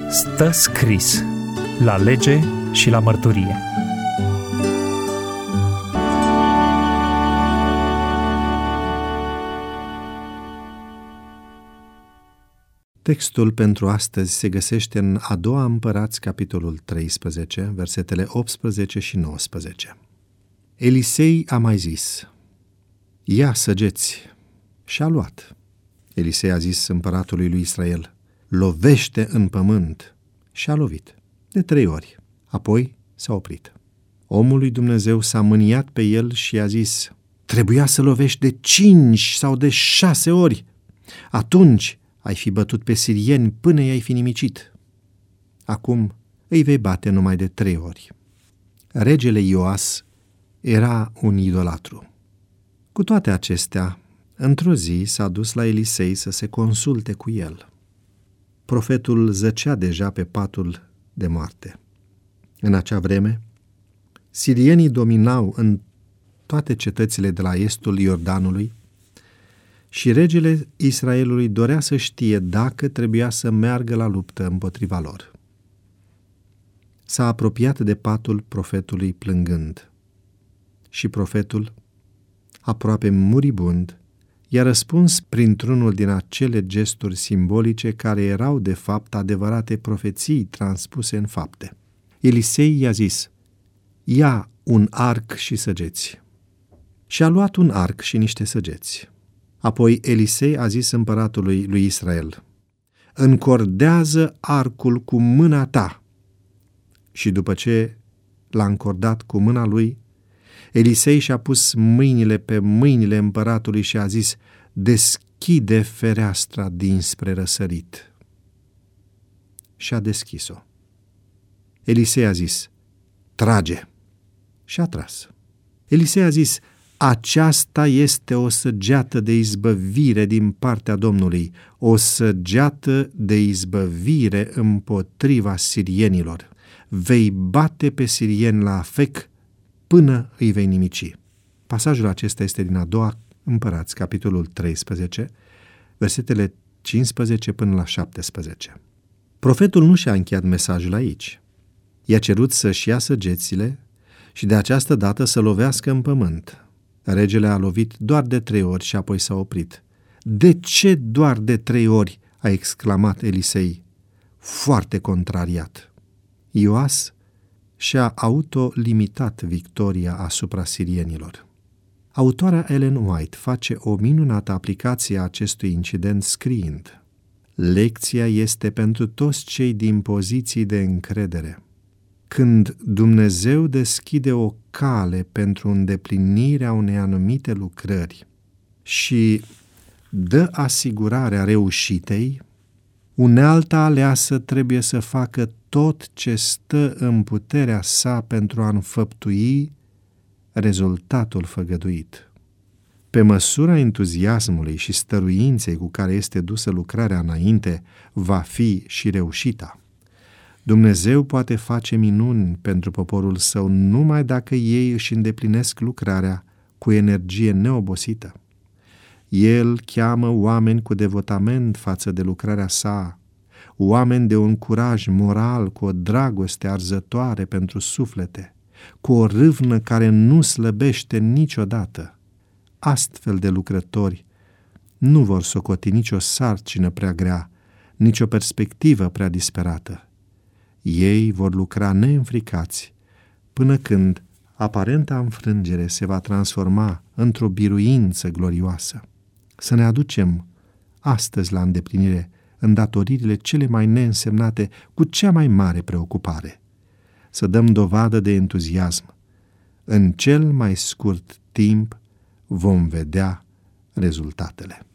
Stă scris la lege și la mărturie. Textul pentru astăzi se găsește în a doua Împărați, capitolul 13, versetele 18 și 19. Elisei a mai zis: ia săgeți, și-a luat. Elisei a zis împăratului lui Israel: lovește în pământ, și-a lovit de 3 ori, apoi s-a oprit. Omul lui Dumnezeu s-a mâniat pe el și i-a zis: trebuia să lovești de 5 sau de 6 ori, atunci ai fi bătut pe sirieni până i-ai fi nimicit. Acum îi vei bate numai de 3 ori. Regele Ioas era un idolatru. Cu toate acestea, într-o zi s-a dus la Elisei să se consulte cu el. Profetul zăcea deja pe patul de moarte. În acea vreme, sirienii dominau în toate cetățile de la estul Iordanului și regele Israelului dorea să știe dacă trebuia să meargă la luptă împotriva lor. S-a apropiat de patul profetului plângând și profetul, aproape muribund, i-a răspuns printr-unul din acele gesturi simbolice care erau de fapt adevărate profeții transpuse în fapte. Elisei i-a zis: ia un arc și săgeți. Și-a luat un arc și niște săgeți. Apoi Elisei a zis împăratului lui Israel: încordează arcul cu mâna ta. Și după ce l-a încordat cu mâna lui, Elisei și-a pus mâinile pe mâinile împăratului și a zis: deschide fereastra dinspre răsărit. Și a deschis-o. Elisei a zis: trage. Și a tras. Elisei a zis: aceasta este o săgeată de izbăvire din partea Domnului, o săgeată de izbăvire împotriva sirienilor. Vei bate pe sirieni la Afec până îi vei nimici. Pasajul acesta este din a doua Împărați, capitolul 13, versetele 15 până la 17. Profetul nu și-a încheiat mesajul aici. I-a cerut să-și ia săgețile și de această dată să lovească în pământ. Regele a lovit doar de 3 ori și apoi s-a oprit. De ce doar de 3 ori? A exclamat Elisei, foarte contrariat. Ioas și-a autolimitat victoria asupra sirienilor. Autoarea Ellen White face o minunată aplicație a acestui incident scriind: lecția este pentru toți cei din poziții de încredere. Când Dumnezeu deschide o cale pentru îndeplinirea unei anumite lucrări și dă asigurarea reușitei, unealta aleasă trebuie să facă tot ce stă în puterea sa pentru a înfăptui rezultatul făgăduit. Pe măsura entuziasmului și stăruinței cu care este dusă lucrarea înainte, va fi și reușita. Dumnezeu poate face minuni pentru poporul său numai dacă ei își îndeplinesc lucrarea cu energie neobosită. El cheamă oameni cu devotament față de lucrarea sa, oameni de un curaj moral, cu o dragoste arzătoare pentru suflete, cu o râvnă care nu slăbește niciodată. Astfel de lucrători nu vor socoti nicio sarcină prea grea, nicio perspectivă prea disperată. Ei vor lucra neînfricați până când aparenta înfrângere se va transforma într-o biruință glorioasă. Să ne aducem astăzi la îndeplinire îndatoririle cele mai neînsemnate cu cea mai mare preocupare. Să dăm dovadă de entuziasm. În cel mai scurt timp vom vedea rezultatele.